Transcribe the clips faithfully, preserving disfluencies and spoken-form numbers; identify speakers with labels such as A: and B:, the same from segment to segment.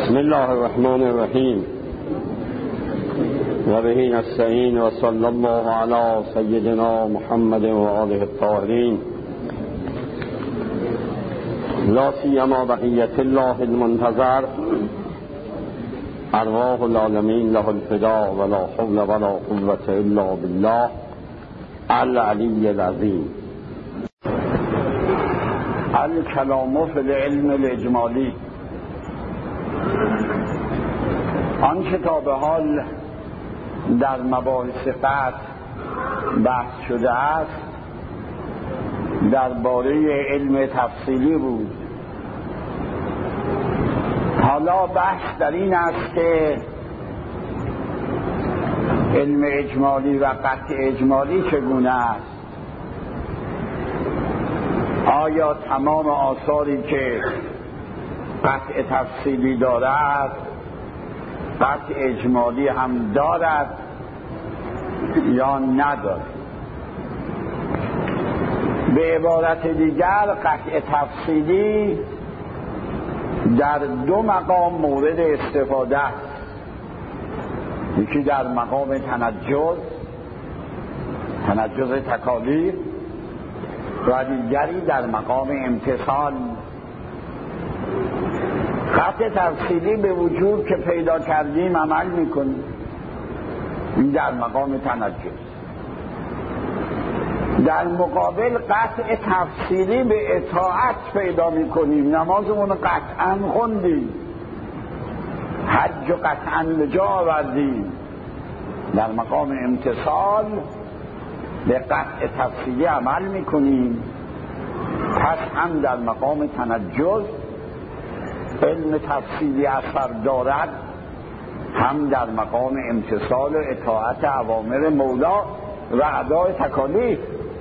A: بسم الله الرحمن الرحیم و به نستعین و صلی الله علی سیدنا محمد و آله الطاهرین لا سیما بقیت الله المنتظر ارواح العالمین له الفدا ولا حول ولا قوة الا بالله العلی العظیم. الکلام فی العلم الاجمالی. آنچه تا به حال در مباحث قطع بحث شده است درباره علم تفصیلی بود. حالا بحث در این است که علم اجمالی و قطع اجمالی چگونه است. آیا تمام آثاری که قطع تفصیلی دارد قطع اجمالی هم دارد یا ندارد؟ به عبارت دیگر قطع تفصیلی در دو مقام مورد استفاده است. یکی در مقام تنجز تنجز تکالیف و دیگری در مقام امتثال. قطع تفصیلی به وجود که پیدا کردیم عمل میکنیم، این در مقام تنجز. در مقابل قطع تفصیلی به اطاعت پیدا میکنیم، نمازمون قطعا خوندیم، حج قطعا به جا آوردیم. در مقام امتثال به قطع تفصیلی عمل میکنیم. پس هم در مقام تنجز علم تفصیلی اثر دارد، هم در مقام امتثال و اطاعت اوامر مولا و ادای تکالیف.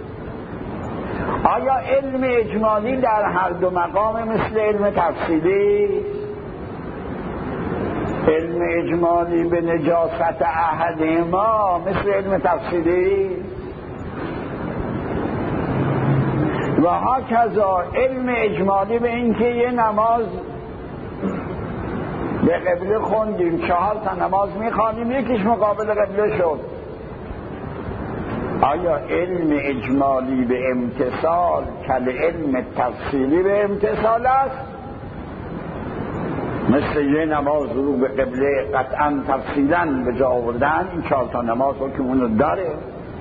A: آیا علم اجمالی در هر دو مقام مثل علم تفصیلی؟ علم اجمالی به نجاست احدهما مثل علم تفصیلی؟ و هاکذا علم اجمالی به اینکه یه نماز به قبله خوندیم، چهار تا نماز میخوانیم، یکیش مقابل قبله شد. آیا علم اجمالی به امتثال کل علم تفصیلی به امتثال است؟ مثل یه نماز رو به قبله قطعا تفصیلا به جا آوردن، این چهار تا نماز رو که اونو داره.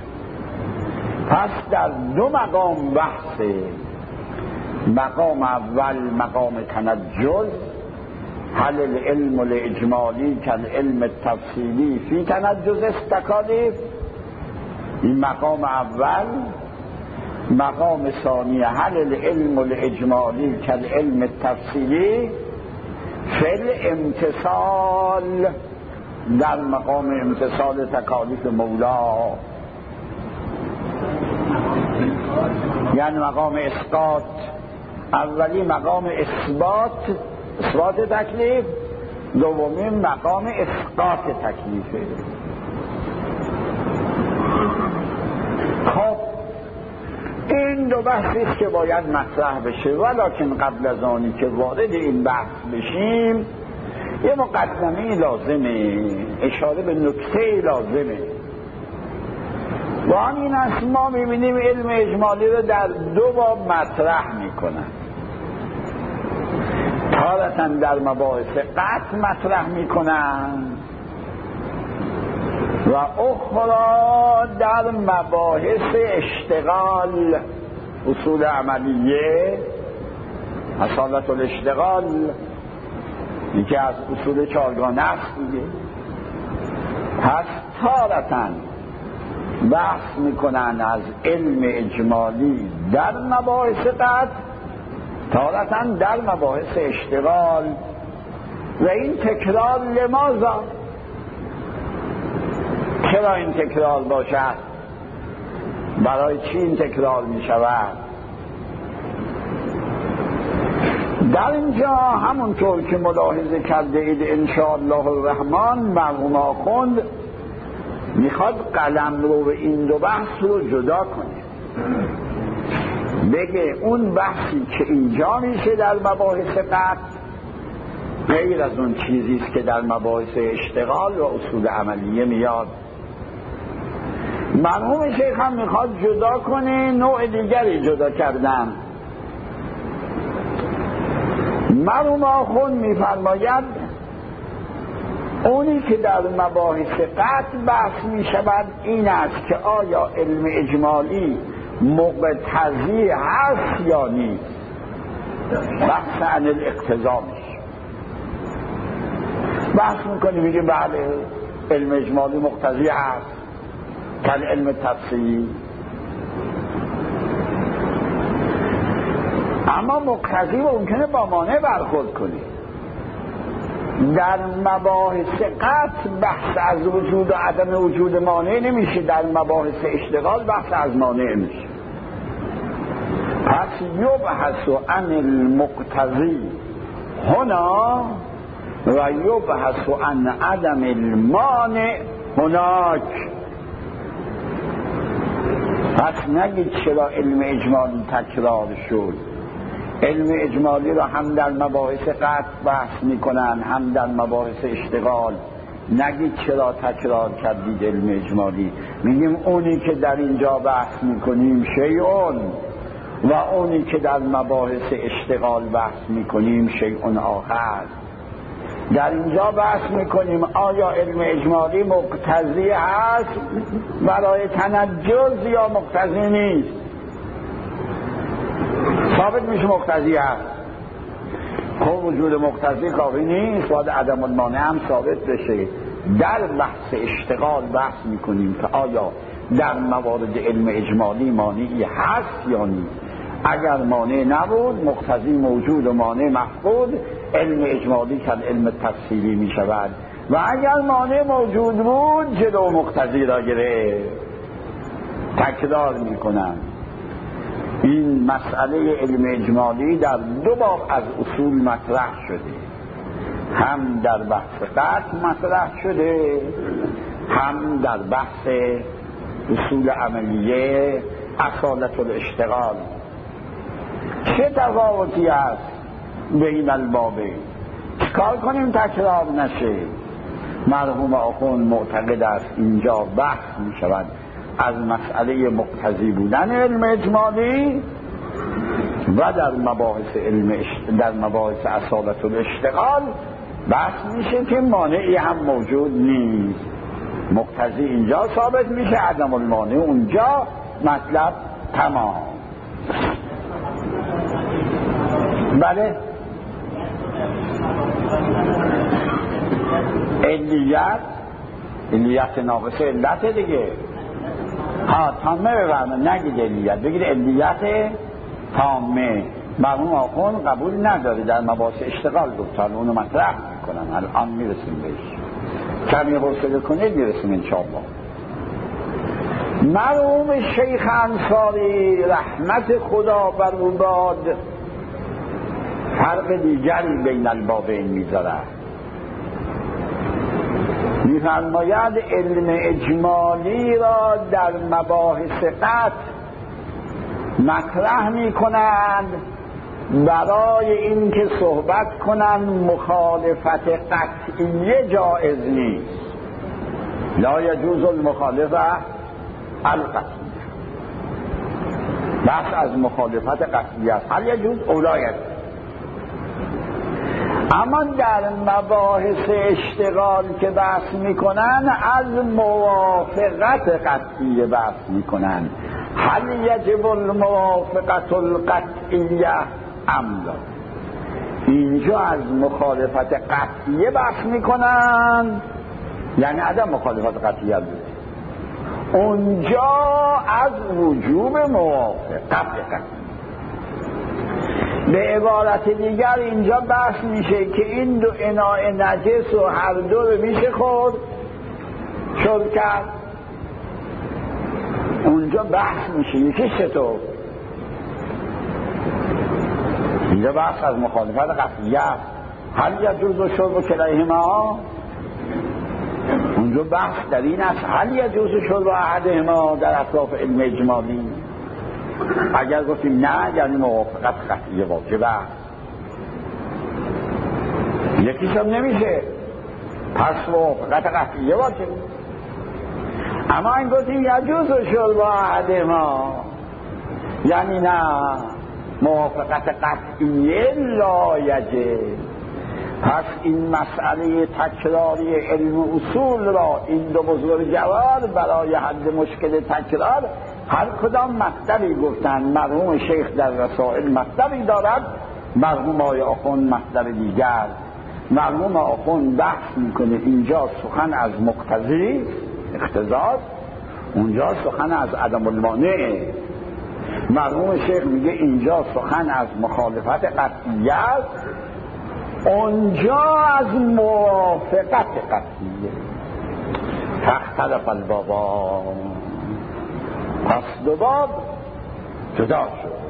A: پس در دو مقام بحثه. مقام اول مقام تنجز، هل العلم الاجمالی کل علم التفصیلی فی تنجز استکالیف. این مقام اول. مقام ثانی هل العلم الاجمالی کل علم التفصیلی فی الامتثال، در مقام امتثال تکالیف مولا، یعنی مقام اسقاط. اولی مقام اثبات اثبات تکلیف، دومی مقام اسقاط تکلیفه. خب این دو بحثی است که باید مطرح بشه، ولکن قبل از آنی که وارد این بحث بشیم یه مقدمه لازمه، اشاره به نکته لازمه. و آن این است ما میبینیم علم اجمالی رو در دو باب مطرح میکنن. تارة در مباحث قطع مطرح میکنن و اخرى در مباحث اشتغال، اصول عملیه، اصالت الاشتغال، یکی از اصول چارگانه است دیگه. پس تارة بحث میکنن از علم اجمالی در مباحث قطع، تارة در مباحث اشتغال. و این تکرار لماذا؟ چرا این تکرار باشد؟ برای چی این تکرار می شود؟ در اینجا همونطور که ملاحظه کرده اید انشاءالله الرحمن مرحوم آخوند میخواد قلم رو به این دو بحث رو جدا کنه. بگه اون بحثی که اینجا میشه در مباحث قطع غیر از اون چیزی است که در مباحث اشتغال و اصول عملیه میاد. مرحوم شیخ هم میخواد جدا کنه، نوع دیگری جدا کردن. مرحوم آخوند میفرماید اونی که در مباحث قطع بحث میشود این است که آیا علم اجمالی مقتضی هست یا نیست. بحث عن الاقتضا میشه، بحث میکنی میگه بله علم اجمالی مقتضی هست کل علم تفصیلی، اما مقتضی ممکنه با مانع برخورد کنی. در مباحث قطع بحث از وجود و عدم وجود مانع نمیشه، در مباحث اشتغال بحث از مانع میشه. پس یبحث عن المقتضی هنا و یبحث عن عدم المانع هناک. پس نگید چرا علم اجمالی تکرار شد. علم اجمالی را هم در مباحث قطع بحث میکنن هم در مباحث اشتغال. نگید چرا تکرار کردید علم اجمالی. میگیم اونی که در اینجا بحث میکنیم شیعون و اونی که در مباحث اشتغال بحث میکنیم شیعون آخر. در اینجا بحث میکنیم آیا علم اجمالی مقتضی هست برای تنجز یا مقتضی نیست. ثابت میشه مقتضی هست. خب وجود مقتضی کافی نیست، باید عدم المانع هم ثابت بشه. در بحث اشتغال بحث میکنیم که آیا در موارد علم اجمالی مانعی هست یا نیست. اگر مانع نبود مقتضی موجود و مانع مفقود، علم اجمالی که علم تفصیلی می شود. و اگر مانع موجود بود جلو مقتضی را گرفت. تکرار می کنم این مسئله علم اجمالی در دو باب از اصول مطرح شده، هم در بحث قطع مطرح شده هم در بحث اصول عملیه اصالت الاشتغال. چه تفاوتی است بین البابین؟ چکار کنیم تکرار نشه؟ مرحوم آخوند معتقد است اینجا بحث می شود از مسئله مقتضی بودن علم اجمالی و در مباحث علم در مباحث اصالت الاشتغال بحث میشه که مانعی هم موجود نیست. مقتضی اینجا ثابت میشه، عدم المانع اونجا. مطلب تمام. بله علیت علیت ناقصه علت دیگه. ها تامه بفرمه، نگید علیت، بگید علیت تامه. مرحوم آخوند قبول نداره، در مباحث اشتغال گفتن اونو مطرح میکنن. الان میرسیم بهش، کمی حوصله کنید میرسیم انشاءالله. مرحوم شیخ انصاری رحمت خدا بر او باد فرق دیگری بین البابین میذاره. میفرماید علم اجمالی را در مباحث قطع مطرح میکنند برای اینکه صحبت کنند مخالفت قطعیه جایز نیست. لا یجوز المخالفه القطعیه. بحث از مخالفت قطعیه است. هل یجوز اولایت. اما در مباحث اشتغال که بحث میکنن از موافقت قطعیه بحث میکنن. هل یجب الموافقت القطعیه ام لا. اینجا از مخالفت قطعیه بحث میکنن، یعنی عدم مخالفت قطعیه بود. اونجا از وجوب موافقت قطعیه. به عبارت دیگر اینجا بحث میشه که این دو اناء نجس و هر دو رو میشه خورد شرب کرد. اونجا بحث میشه یکی چطور. اینجا بحث از مخالفت قطعیه. هل یجوز شرب کلیهما. اونجا بحث در این است هل یجوز شرب احدهما در اطراف علم اجمالی. اگر گفتیم نه یعنی موافقت قطعیه واجبه. یکیش هم نمیشه، پس موافقت قطعیه باشه. اما این گفتیم یجوز شد با عهد ما، یعنی نه موافقت قطعیه لا یجب. پس این مسئله تکراری علم اصول را این دو بزرگوار برای حل مشکل تکرار هر کدام مطلبی گفتن. مرحوم شیخ در رسائل مطلبی دارد، مرحوم آقای آخوند مطلب دیگر. مرحوم آخوند بحث میکنه اینجا سخن از مقتضی اقتضاست، اونجا سخن از عدم المانع. مرحوم شیخ میگه اینجا سخن از مخالفت قطعیه است، اونجا از موافقت قطعیه. فاختلف البابا، پس دو باب جدا شد.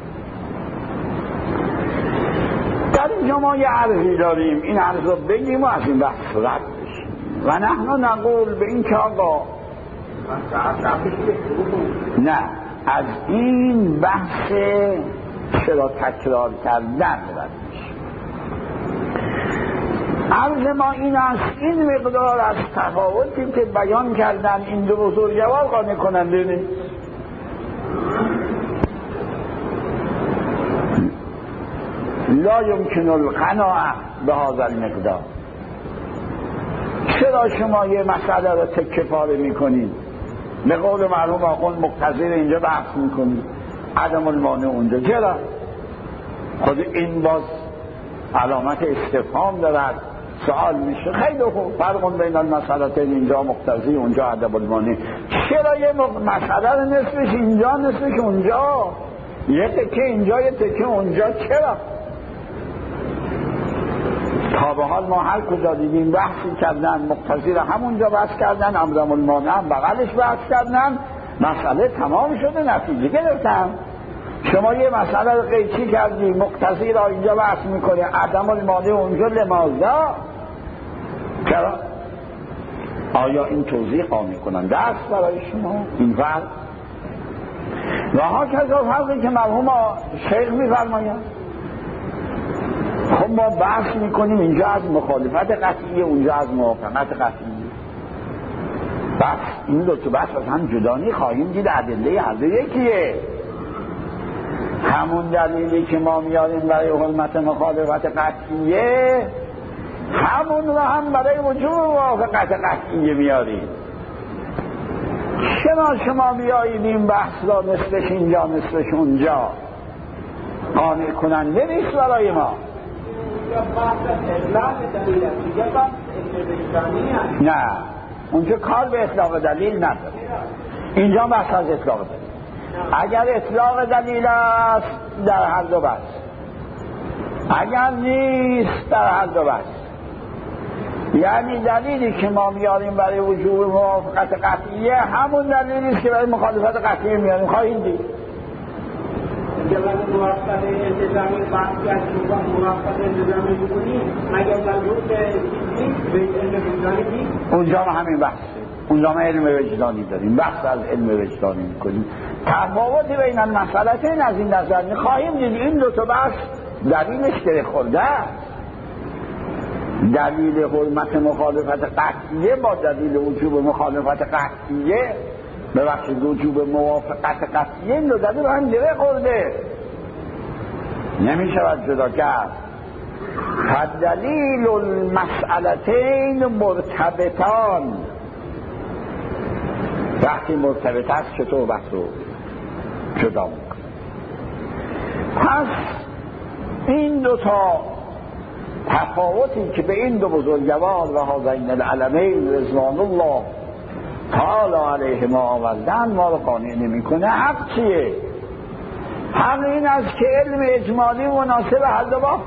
A: در اینجا ما یه عرضی داریم، این عرض رو بگیم و از این بحث رد بشیم. و نحن نقول به این که آقا نه از این بحث چرا تکرار کردن رد بشیم. عرض ما این است این مقدار از تفاوتی که بیان کردن این دو بزرگوار قانع کننده نیست. لا یمکن القناعه به هذا المقدار. چرا شما یه مسئله رو تکه پاره میکنید؟ به قول مرحوم آخوند مقتضی اینجا بحث میکنید، عدم المانع اونجا. چرا؟ خود این باز علامت استفهام دارد، سوال میشه. خیلی خوب، فرق بین المسئلتین، اینجا مقتضی اونجا عدم المانع. چرا یه مسئله رو نصفش اینجا نصفش اونجا، یه تکه اینجا یه تکه اونجا؟ چرا؟ تا به حال ما هر کجا دیدیم بحثی کردن، مقتضی رو همونجا بحث کردن، عدم المانع هم بغلش بحث کردن، مسئله تمام شده، نتیجه گرفتن. شما یه مسئله رو قیچی کردی، مقتضی را اینجا بحث میکنه، عدم المانع اونجا، لماذا؟ چرا؟ آیا این توضیح قانع کننده است برای شما این فرق؟ و ها کذا فرقی که مرحوم شیخ میفرماید. خب ما بحث میکنیم اینجا از مخالفت قطعیه، اونجا از موافقت قطعیه. بس این دو تا بحث از هم جدانی خواهیم دید. ادله هر دو یکیه. همون دلیلی که ما میاریم برای حرمت مخالفت قطعیه، همون رو هم برای وجوب موافقت قطعیه میاریم. شما شما بیایید این بحث را نصفش اینجا نصفش اونجا، قانع کننده نیست برای ما. نه، اونجا کار به اطلاق دلیل نداره، اینجا بحث از اطلاق دلیل. اگر اطلاق دلیل است در هر دو بحث، اگر نیست در هر دو بحث. یعنی دلیلی که ما میاریم برای وجوب موافقت قطعیه همون دلیلی است که برای مخالفت قطعیه میاریم. خواهید دید
B: جواب موافقت انتظامی بحثی از موافقت انتظامی بکنید مگر مربوط به علم وجدانی نیست؟
A: اونجا ما همین بحثه، اونجا ما علم وجدانی داریم، بحث از علم وجدانی میکنیم. تفاوتی بین المسئلتین از این نظر خواهیم دید. این دو تا بحث دلیلش گره خورده است. دلیل حرمت مخالفت قطعیه با دلیل وجوب مخالفت قطعیه، ببخشید وجوب موافقت قطعیه، این دو دلیل هم گره خورده، نمی شود جدا کرد. فدلیل المسئلتین مرتبطان. وقتی مرتبط است چطور بحث رو جدا میکنه؟ پس این دو تا تفاوتی که به این دو بزرگوار و هذین العلمین رضوان الله تعالی علیهما آوردن ما رو قانع نمیکنه. حق چیه؟ حق این است که علم اجمالی مناسب هر دو با.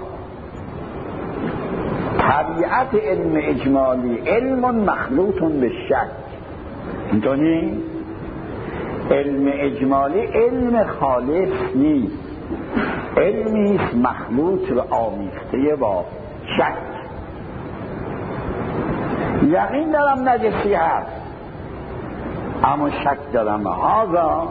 A: طبیعت علم اجمالی علم مخلوط به شک. اینطوری علم اجمالی علم خالص نیست، علمی است مخلوط و آمیخته با شک. یقین دارم نجسی هست اما شک دارم هذا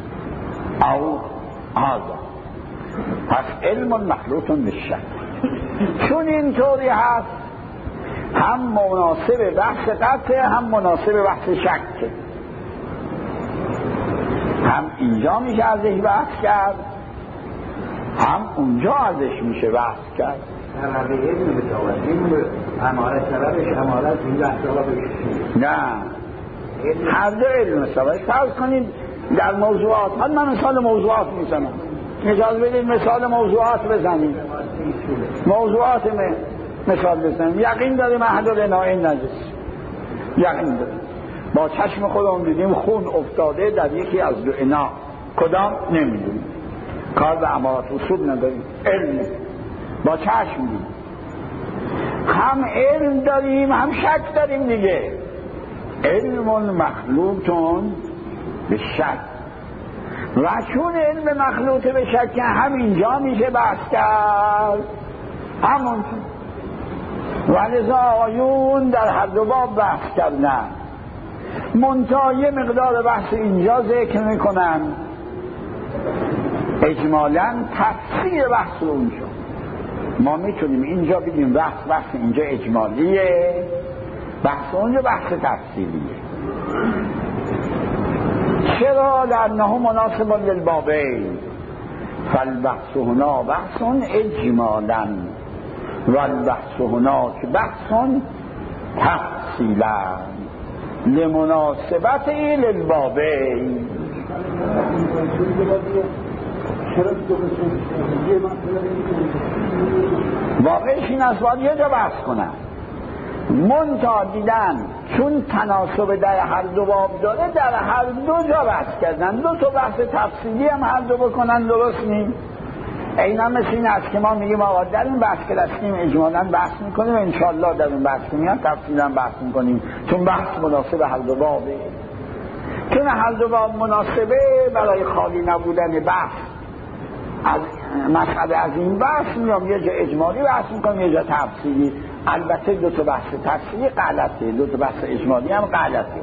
A: او هذا. پس علم مخلوط به شک. چون اینطوری هست هم مناسب بحث قطع هم مناسب بحث شک، هم اینجا میشه ازش بحث کرد هم اونجا ازش میشه بحث کرد.
B: سبب علم بتاوید امارت سببش امارت این بحث ها بشید
A: نه هر دو علم سببش. فرض کنید در موضوعات، من من مثال موضوعات میزنم، اجازه بدید مثال موضوعات بزنیم. موضوعات مثال بزنیم. یقین داریم احد الاناء نجس، یقین داریم با چشم خودمون دیدیم خون افتاده در یکی از دو انا، کدام نمیدونیم، کار به امارات اصول نداریم، علم با چشم دیدیم. هم علم داریم هم شک داریم دیگه. علم مخلوطون به شک، و چون علم مخلوط به شک همینجا میشه بحث کرد همون. ولذا آیون در هر دو باب بحث کردن، منتها یه مقدار بحث اینجا ذکر میکنن، اجمالاً تفسیر بحث اونجا. ما میتونیم اینجا بگیم بحث بحث اینجا اجمالیه، بحث اونجا بحث تفسیریه. چرا؟ لأنه مناسب للبابین، فالبحث هنا بحث اجمالاً والبحث هناك بحث تفصیلاً لمناسبت للبابین. واقعش این است باید یه جا بحث کنن، منتها دیدن چون تناسب در هر دو باب داره در هر دو جا بحث کردن، دو تا بحث تفصیلی هم هر دو بکنن، درست نیم؟ اینا مثل این است که ما میگیم آقا در این بحث که دستیم اجمالاً بحث میکنیم و انشالله در این بحث که میان تفصیلاً بحث میکنیم، چون بحث مناسب هر دو بابه. چون هر دو باب مناسبه برای خالی نبودن بحث از مسئله از این بحث میام یه جا اجمالی بحث میکنم یه جا تفصیلی. البته دو تا بحث تفصیلی غلطه، دو تا بحث اجمالی هم غلطه.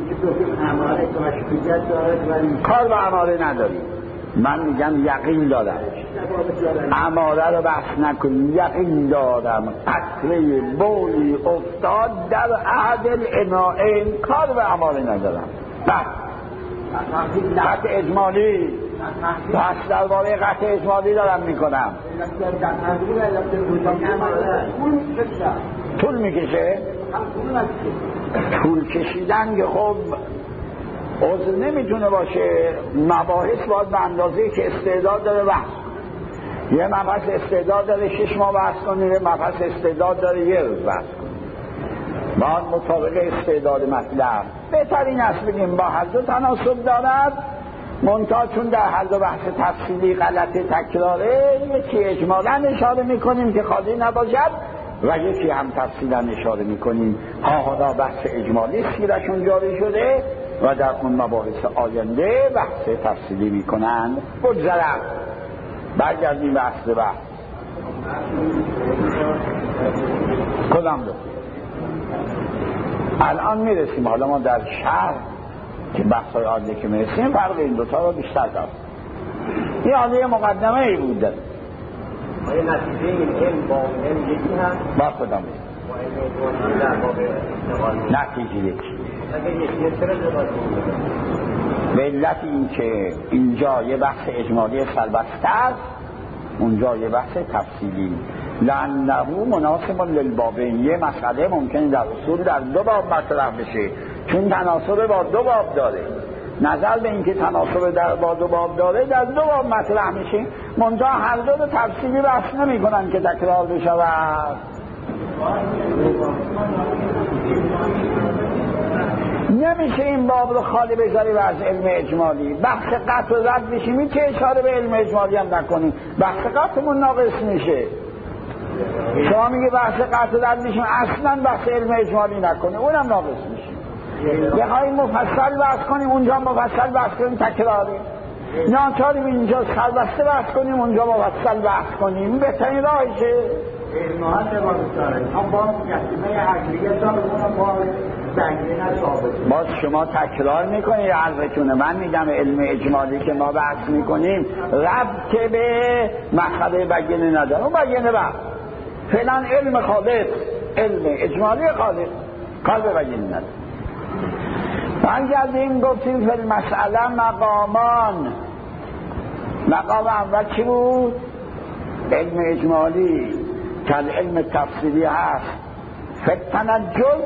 A: کار به اماره نداریم. من میگم یقین دارم، اماره رو بحث نکنیم، یقین دارم قطره بولی افتاد در احد الاناءین، کار به اماره ندارم. بحث قطع اجمالی، بحث درباره قطع اجمالی دارم میکنم. طول میکشه؟ طول کشیدن که خب عذر نمیتونه باشه. مباحث باید به اندازه که استعداد داره بحث. یه مبحث استعداد داره شش ماه بحث کنه، یه مبحث استعداد داره یه روز بحث کنه. باید مطابق استعداد مطلب. بهترین است بگیم با هر دو تناسب دارد، منتها چون در هر دو بحث تفصیلی غلط تکراره، یکی اجمالاً اشاره میکنیم که خالی نباشد و یکی هم تفصیلاً اشاره میکنیم ها ها بحث اجمالی سیرشون جاری شده و در اون مباحث آینده بحث تفصیلی میکنن. بگذرم برگردیم به اصل بحث. کدام دو الان میرسیم، حالا ما در شهر که بحث های عادی که میرسیم فرق این دوتا رو بیشتر دارم. این عادی مقدمه ای بود داره.
B: آیا نتیجه این علم با علم یکی هست؟
A: با کدام نتیجه یکی. به علت این که اینجا یه بحث اجمالی سربسته است، اونجا یه بحث تفصیلی. لأنه مناسب للبابین، یه مسئله ممکنه در اصول در دو باب مطرح بشه چون تناسب با دو باب داره. نظر به اینکه تناسب در با دو باب داره در دو باب مطرح میشه، منتها هر دو رو تفصیلی بحث نمی کنن که تکرار بشود. نمیشه این باب رو خالی بذاری و از علم اجمالی بحث قطع و رد بشیم که اشاره به علم اجمالی هم نکنیم، بحث قطعمون ناقص میشه. شما میگه بحث قطع و رد میشیم اصلا بحث علم اجمالی نکنیم، اونم ناقص میشه. بخوایم مفصل بحث کنیم اونجا مفصل بحث کنیم تکراری، ناچاریم اینجا سربسته بحث کنیم اونجا مفصل بحث کنیم. بهترین راهشه
B: علمات عبادت داره هم با مجسمه عقلیه داره اونم با زنگینه ثابت.
A: باز شما تکرار میکنید عرضتونه. من میگم علم اجمالی که ما بحث میکنیم ربط به مخبه بیانه نداره، اون بیانه بحث فعلا علم خالق، علم اجمالی خالق کار به وجه نداره. برگردیم گفتیم فی المسئله مقامان. مقام اول چی بود؟ علم اجمالی که علم تفصیلی هست فی التنجز.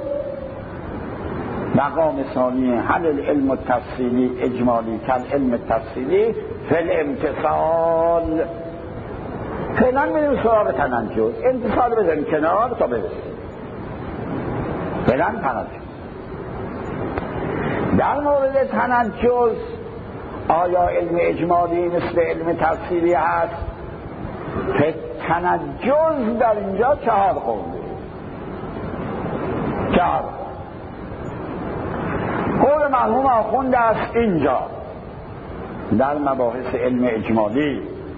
A: مقام ثانی هل العلم التفصیلی اجمالی که علم تفصیلی فی الامتصال. فعلا میریم سراغ تنجز، امتصال بزنیم کنار تا برسیم. فعلا تنجز. در مورد تنجز آیا علم اجمالی مثل علم تفصیلی هست؟ که تنجز در اینجا چهار قوله. چهار قول مرحوم آخوند است اینجا در مباحث علم اجمالی.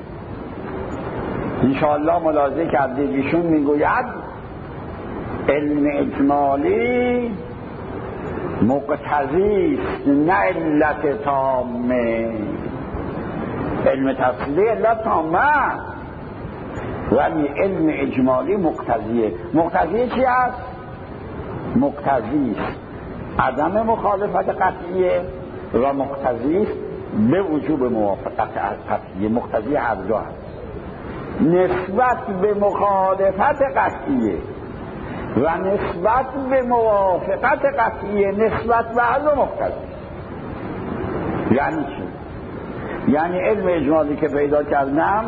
A: انشاءالله ملاحظه کردید ایشون میگوید علم اجمالی مقتضی است نه علت تامه. علم تفصیلی علت تامه ولی علم اجمالی مقتضیه. مقتضی چی است؟ مقتضی است عدم مخالفت قطعیه و مقتضی است به وجوب موافقت قطعیه. مقتضی هر دو هست. نسبت به مخالفت قطعیه و نسبت به موافقت قطعیه نسبت به هر دو مقتضی. یعنی چی؟ یعنی علم اجمالی که پیدا کردم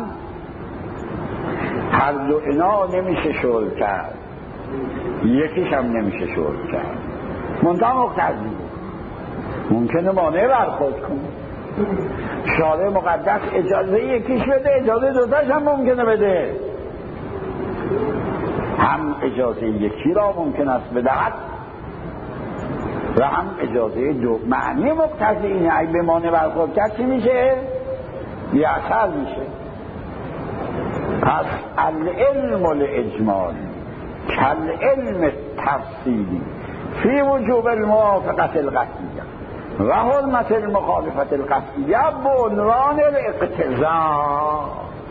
A: هر دو اینا نمیشه شغل کرد، یکیش هم نمیشه شغل کرد. منتها مقتضی ممکنه مانع برخورد کنه. شارع مقدس اجازه یکیش بده، اجازه دوتاش هم ممکنه بده. هم اجازه یکی را ممکن است بدهد و هم اجازه دو. معنی مقتضی اینه اگه به مانع برخورد کرد چی میشه؟ یه اثر میشه. پس العلم الاجمالی کالعلم تفصیلی فی وجوب الموافقت القطعیه و حرمت المخالفت القطعیه به عنوان الاقتضاء.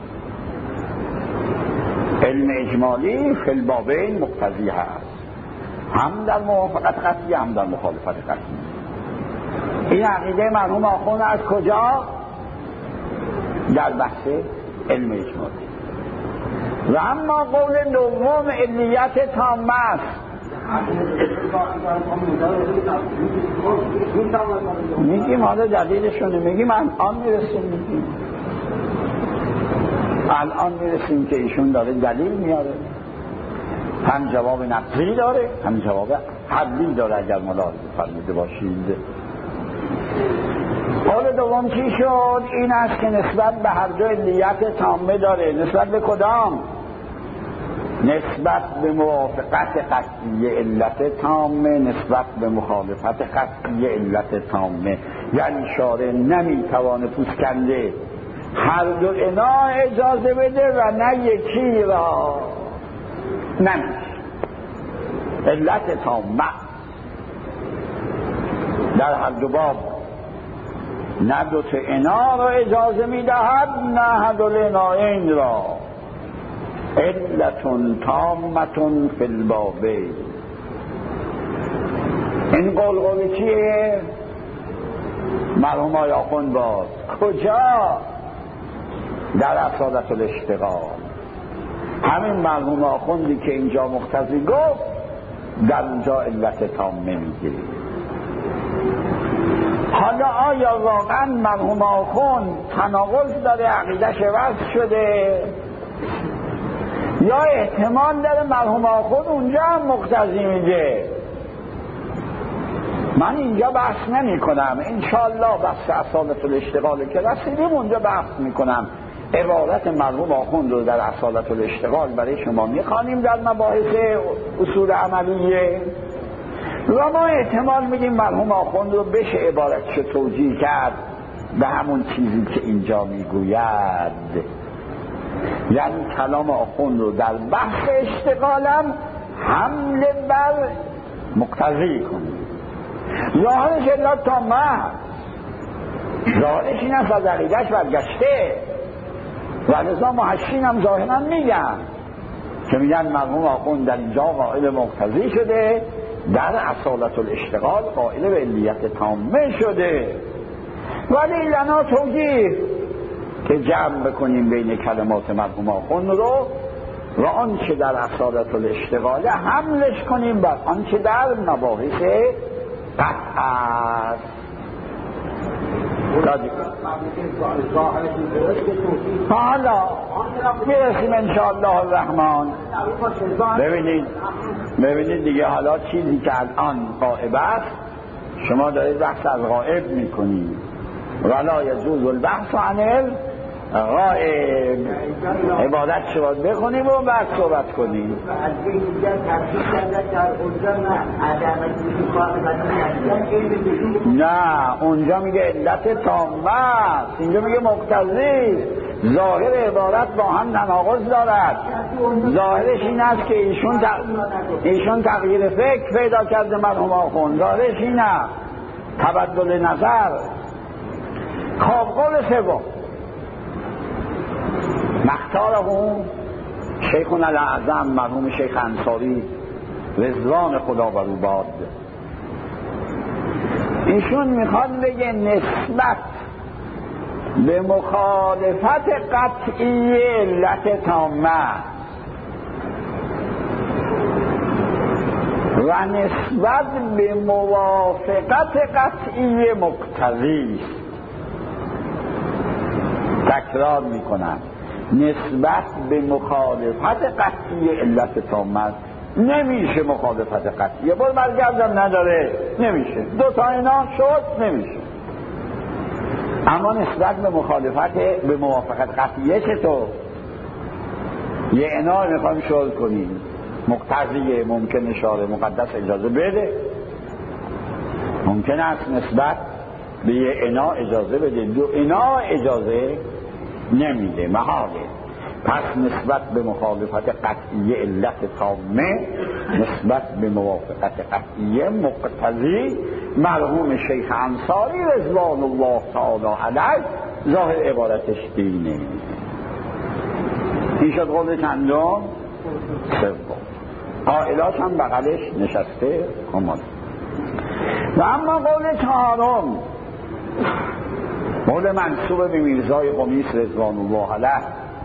A: علم اجمالی فی البابین مقتضی هست، هم در موافقت قطعیه هم در مخالفت قطعیه. این عقیده مرحوم آخوند از کجا؟ در بحث علم اجمالی. و اما قول دوم علیت تامه است. میگیم حالا دلیلشونه، میگیم الان میرسیم میگیم الان میرسیم که ایشون داره دلیل میاره، هم جواب نقضی داره هم جواب حدی داره. اگر ملاحظه فرموده باشید قول دوم چی شد؟ این است که نسبت به هر دو علیت تامه داره. نسبت به کدام؟ نسبت به موافقت قطعی علت تامه، نسبت به مخالفت قطعی علت تامه. یعنی شارع نمیتوانه پوسکنده هر دو اینا اجازه بده و نه یکی را. نمیشه. علت تامه در هر دو باب نه دو تا اینا را اجازه میدهد نه هر دو ایناین را. علتون تامتون فی البابین. این قول قول چیه؟ مرحوم آقای آخوند باز کجا؟ در اصالت الاشتغال. همین مرحوم آخوندی که اینجا مقتضی گفت در اونجا علت تامه میگیری. حالا آیا واقعا مرحوم آخوند تناقض داره، عقیدش وضع شده، یا احتمال داره مرحوم آخوند اونجا هم مقتضی میگه؟ من اینجا بحث نمی کنم، انشاءالله بحث اصالت الاشتغال که رسیدیم اونجا بحث میکنم. عبارت مرحوم آخوند رو در اصالت الاشتغال برای شما میخوانیم در مباحث اصول عملیه و ما احتمال میدیم مرحوم آخوند رو بشه عبارتش توجیه کرد به همون چیزی که اینجا میگوید. یعنی کلام آخوند رو در بحث اشتغالم حمل بر مقتضی کنیم. ظاهرش علت تامه، ظاهرش این است از عقیده‌اش برگشته و لذا محشین هم ظاهرا میگن که میگن مرحوم آخوند در اینجا قائل مقتضی شده، در اصالت الاشتغال قائل به علیت تامه شده. ولی لنا توجیه که جمع بکنیم بین کلمات مرحوم آخوند رو و آنچه در اصالت الاشتغال حملش کنیم بر آنچه در مباحث قطع است. حالا میرسیم انشاءالله الرحمن. ببینید ببینید دیگه حالا چیزی که الان غائب است شما دارید بحث از غائب میکنید. ولا یجوز البحث عن الغائب. عبادت شما بخونیم و بعد صحبت کنیم. نه اونجا میگه علت تامه است، اینجا میگه مقتضی. ظاهر عبارت با هم تناقض دارد. ظاهرش این است که ایشون تق... ایشون تغییر فکر پیدا کرده مرحوم آخوند. ظاهرش این است تبدل نظر. خب قول سوم مختاره شیخون الاعظم مرحوم شیخ انصاری رضوان خدا بر او باد، ایشون میخواد بگه نسبت به مخالفت قطعی علت تامه و نسبت به موافقت قطعی مقتضی. تکرار میکنم، نسبت به مخالفت قطعی علت تامه نمیشه. مخالفت قطعی باز برگردم نداره، نمیشه. دو تا اینا شد نمیشه. اما نسبت به مخالفت به موافقت قطعیه چطور؟ یه اینا میخوایم شغل کنیم مقتضیه، ممکن اشاره مقدس اجازه بده، ممکن است نسبت به یه اینا اجازه بده، دو اینا اجازه نمیده، محاله. پس نسبت به مخالفت قطعی علت تامه، نسبت به موافقت قطعی مقتضی، مرحوم شیخ انصاری رضوان الله تعالی علیه ظاهر عبارتش دینه. این شد قول چندم؟ سوم. قائلات هم بغلش نشسته آماده. و اما قول چهارم قول منصوب به میرزای قمیس رضوان الله علیه،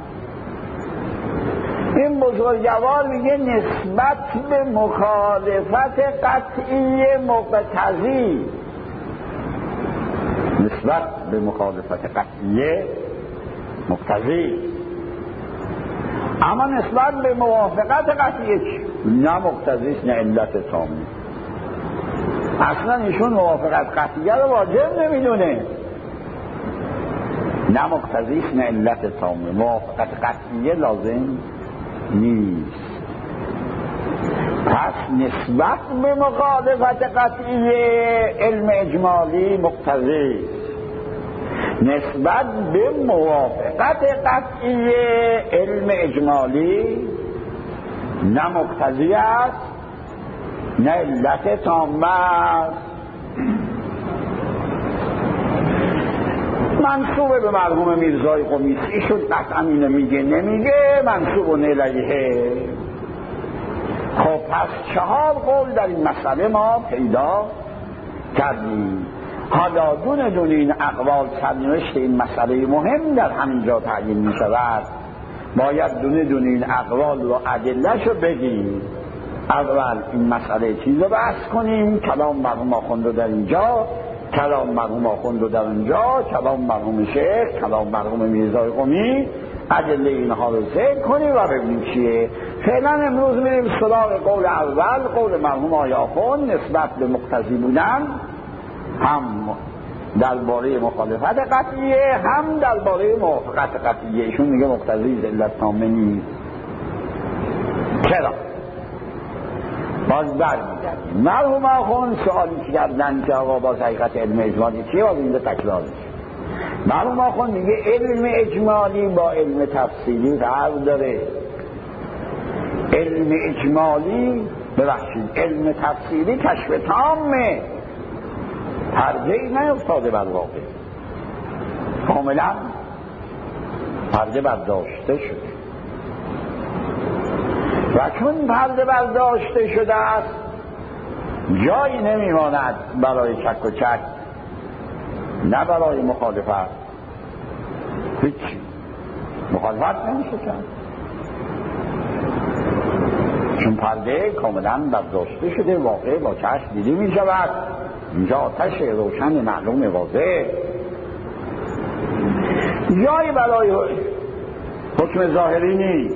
A: این بزرگوار میگه نسبت به مخالفت قطعی مقتضی، نسبت به مخالفت قطعی مقتضی، اما نسبت به موافقت قطعی نه مقتضیست نه علت تامه. اصلا ایشون موافقت قطعیه رو واجب نمیدونه، نه مقتضیست نه علت تامه. موافقت قطعیه لازم نیست. پس نسبت به مخالفت قطعی علم اجمالی مقتضی، نسبت به موافقت قطعی علم اجمالی نه مقتضی است نه علت تامه است. منصوب به مرحوم میرزای قمیس، ایشون قطعا اینو میگه نمیگه، منصوب الیه. خب پس چهار قول در این مسئله ما پیدا کردیم. حالا دونه دونه این اقوال سرنوشت این مسئله مهم در همینجا تعیین می شود. باید دونه دونه این اقوال رو ادله‌شو بگیم. اول این مسئله چیز رو بحث کنیم، کلام مرحوم آخوند رو در اینجا، کلام مرحوم آخوند رو در اونجا، کلام مرحوم شیخ، کلام مرحوم میرزای قمی، ادله اینها رو ذکر کنیم و ببینیم چیه. فعلا امروز میریم سراغ قول اول، قول مرحوم آقای آخوند نسبت به مقتضی بودن، هم درباره مخالفت قطعیه هم درباره موافقت قطعیه. ایشون میگه مقتضی علت تامه نیست. چرا؟ باز برمیگردیم. مرحوم آخوند سوالی که کردن که آقا باز حقیقت علم اجمالی چیه، باز اینجا تکرار میشه. مرحوم آخوند میگه علم اجمالی با علم تفصیلی فرق داره. علم اجمالی ببخشید علم تفصیلی کشف تامه، پرده نیفتاده بر واقع، کاملا پرده برداشته شده. و چون پرده برداشته شده است جایی نمیماند برای شک و چک، نه برای مخالفت. هیچ مخالفت نمیشه کرد چون پرده کاملا برداشته شده، واقع با چشم دیده می شود. اینجا آتش روشن معلوم واضح، جایی برای حکم ظاهری نیست.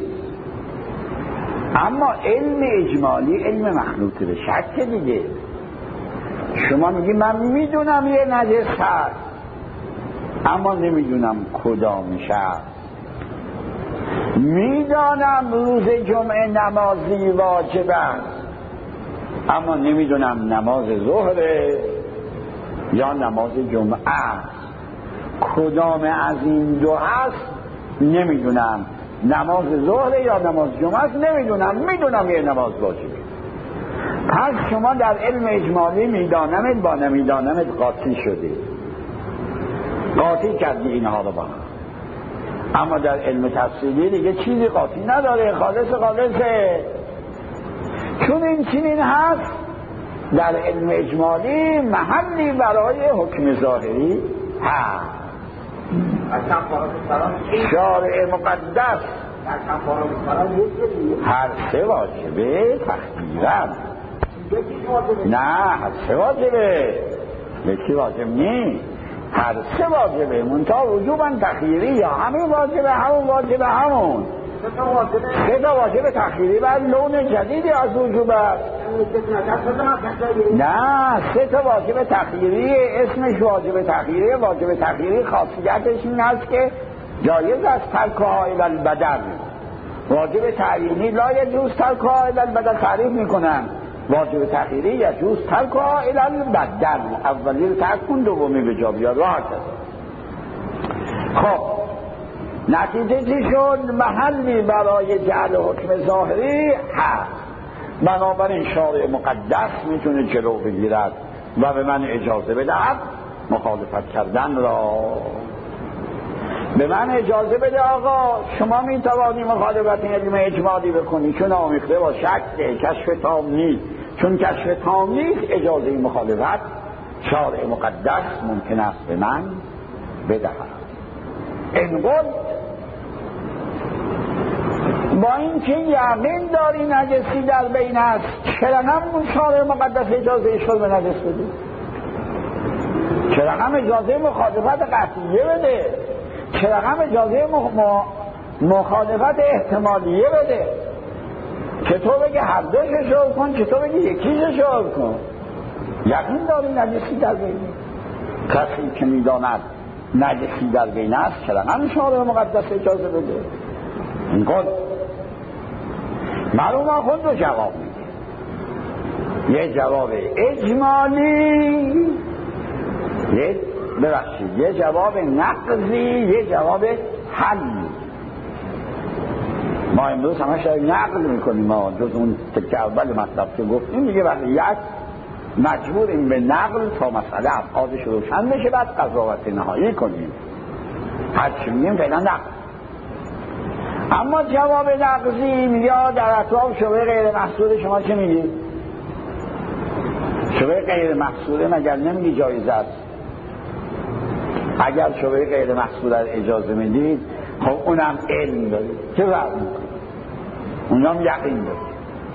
A: اما علم اجمالی علم مخلوط به شک دیگه. شما میگی من میدونم یه نجس هست اما نمیدونم کدامش هست، میدانم روز جمعه نمازی واجب است اما نمیدونم نماز ظهره یا نماز جمعه است. کدام از این دو هست نمیدونم، نماز ظهر یا نماز جمعه است نمیدونم، میدونم یه نماز واجبه. پس شما در علم اجمالی میدانمت با نمیدانمت قاطی شده، قاطی کردی اینها رو با هم. اما در علم تفصیلی دیگه چیزی قاطی نداره، خالص خالصه. چون این چنین هست در علم اجمالی محلی برای حکم ظاهری هست. شارع مقدس هر سه واجبه تخییرن، نه هر سه واجبه، یکی واجب نیست، هر سه واجبه، منتها وجوبا تخییری، یا همین واجبه همون واجبه همون سه تا واجب تخییری بر لون جدیدی از وجوب است. نه سه تا واجب تخییری اسمش واجب تخییری. واجب تخییری خاصیتش این است که جایز است ترکها الی البدن. واجب تعیینی لا یجوز ترکها الی البدن تعریف میکنن، واجب تخییری یجوز ترکها الی البدن، اولی رو ترک کن دومی به جا بیار. راحت است. خب نتیجه چی شد؟ محلی برای جعل حکم ظاهری هست. بنابراین شارع مقدس میتونه جلو بگیرد و به من اجازه بدهد مخالفت کردن را. به من اجازه بده آقا شما میتوانی مخالفت علم اجمالی بکنی چون آمیخته با شک، کشف تام نیست. چون کشف تام نیست اجازه مخالفت شارع مقدس ممکن است به من بدهد. این قد با این که یقین داری نجسی در بین است، چرا هم شارع مقدس اجازه اشغال به نجس بده؟ چرا هم اجازه مخالفت قطعیه بده؟ چرا هم اجازه مخ... مخالفت احتمالیه بده؟ چطور بگه هر دوش شغل کن، چطور بگه یکیش شغل کن؟ یقین داری نجسی در بین؟ کسی که میداند نجسی در بین است چرا هم شارع مقدس اجازه بده؟ این کن معلوم خود رو جواب میده. یه جواب اجمالی، یه ببخشید یه جواب نقضی، یه جواب حلی. ما امروز همه شاید نقل میکنیم، ما جز اون تکه اول مطلب که گفتیم دیگه وقتی یک مجبوریم به نقل تا مسئله ابعادش روشن بشه بعد قضاوت نهایی کنیم. هرچی میگیم فعلا نقل. اما جواب نقضی میگه در اطراف شبه غیر محصول شما چه میگی؟ شبه غیر محصوله مگر نمیگی جایز است؟ اگر شبه غیر محصول اجازه میدید خب اونم علم دارید چه فرق میکنه؟ اونم یقین دارید.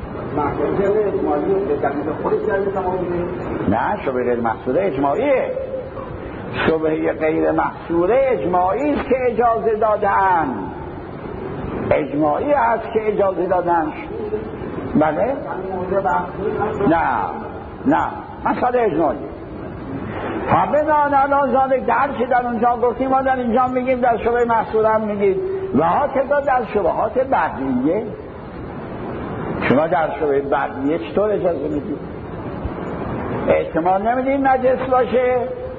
A: نه شبه غیر محصول اجماعیه. شبه غیر محصول اجماعی است که اجازه دادن، اجماعی است که اجازه دادن. بله؟ نه نه مسئله اجماعی. فبنان الان ذالک در چه در اونجا گفتیم ما در اینجا میگیم در شبه محصول هم میگیم و ها که در شبهات بعدیه. شما در شبه بعدیه چطور اجازه میدید؟ احتمال نمیدید نجس باشه؟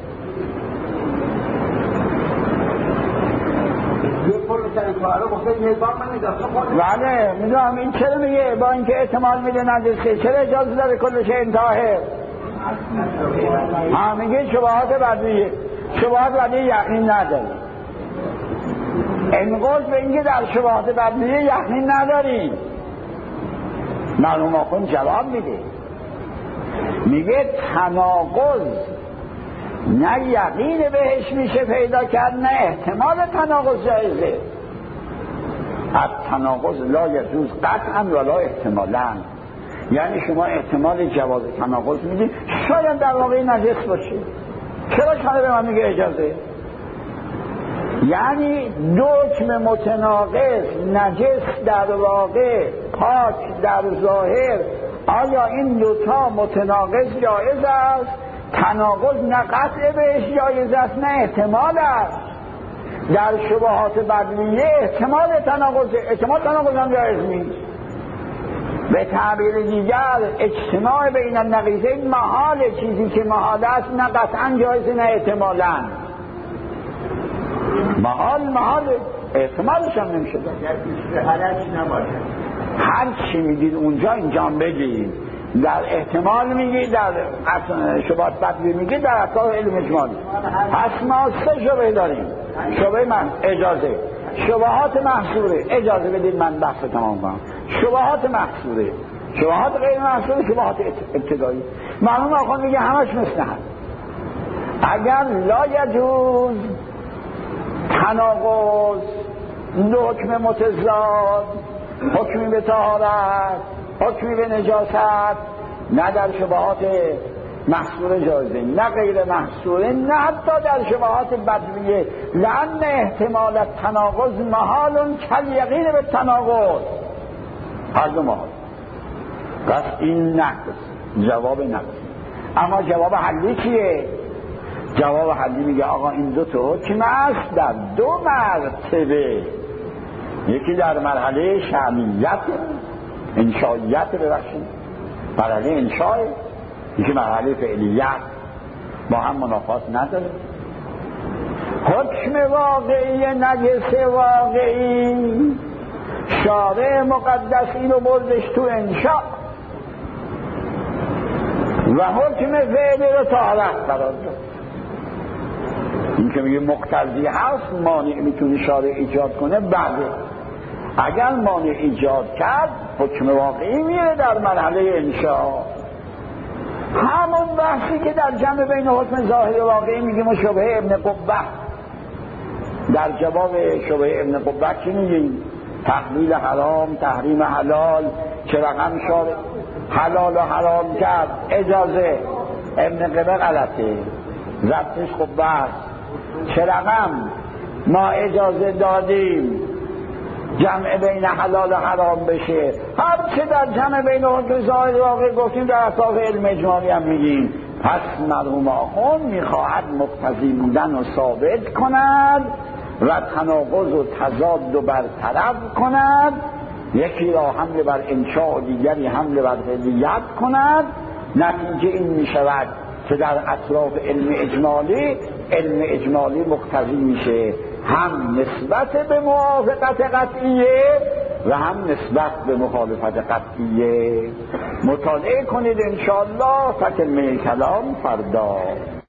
A: بله میدونم این چرا میگه با اینکه احتمال میده نجسه چرا اجازه داره کلش انتاهه؟ ها میگه شبهات بعدیه، شبهات بعدیه یقین نداری. این قول به اینکه در شبهات بعدیه یقین نداری. مرحوم آخوند جواب میده، میگه تناقض نه یقین بهش میشه پیدا کرد نه احتمال تناقض جایزه. از تناقض لا یجوز قطعا ولا احتمالا. یعنی شما احتمال جواز تناقض میدید، شاید در واقع نجس باشه، چرا شما به من میگه اجازه؟ یعنی دو حکم متناقض، نجس در واقع، پاک در ظاهر، آیا این دوتا متناقض جایز است؟ تناقض نه قطع بهش جایز است نه احتمال است. در شبهات بدلیه احتمال تناقض، احتمال تناقض هم جایز نیست. به تعبیر دیگر اجتماع بین النقیضین محال، چیزی که محال است نه قطعا جایز نه احتمالا. محال محال احتمالش هم نمیشه
B: حالش نباشه.
A: هر چی میدید اونجا اینجا بگید، در احتمال میگی، در شبهات بدلی میگی، در اصلاح علم اجمالی. پس ما سه شبه داریم. شبه من اجازه، شبهات محصوره اجازه بدید من بحث تمام کنم، شبهات محصوره، شبهات غیر محصوره، شبهات ابتدایی. معلوم آخوند میگه همش مثل هم. اگر لا یجوز تناقض، دو حکم متضاد، حکمی به طهارت، حکمی به نجاست، نه در شبهات محصور جایزه نه غیر محصوره، نه حتی در شبهات بدویه، لأن احتمال تناقض محال کل یقین به تناقض، هر دو محال. پس این نقص، جواب نقص. اما جواب حلی چیه؟ جواب حلی میگه آقا این دو تا حکم است در دو مرتبه، یکی در مرحله شأنیت، انشائیت، ببخشید مرحله انشاء، یکی مرحله فعلیت، با هم منافات نداره. حکم واقعی نجس واقعی شارع مقدس اینو بردش تو انشاء و حکم فعلی رو طهارت قرار داد. این که میگه مقتضی هست، مانع میتونه شارع ایجاد کنه، بله اگر مانع ایجاد کرد حکم واقعی میره در مرحله انشاء. همون بحثی که در جمع بین حکم ظاهر و واقعی میگیم و شبهه ابن قبه. در جواب شبهه ابن قبه چی میگیم؟ تحلیل حرام، تحریم حلال، چه رقم شارع حلال و حرام کرد، اجازه. ابن قبه غلطه، ضبطش قبه است. چه رقم ما اجازه دادیم جمع بین حلال و حرام بشه، هر چه در جمع بین حکم ظاهر واقع گفتیم در اطراف علم اجمالی هم میگیم. پس مرحوم آخوند میخواهد مقتضی بودن و ثابت کند و تناقض و تضاد و برطرف کند، یکی را حمله بر انشاء و دیگری حمله بر فعلیت کند. نتیجه این میشود که در اطراف علم اجمالی، علم اجمالی مقتضی میشه هم نسبت به موافقت قطعیه و هم نسبت به مخالفت قطعیه. مطالعه کنید انشاءالله تا کلمه کلام فردا.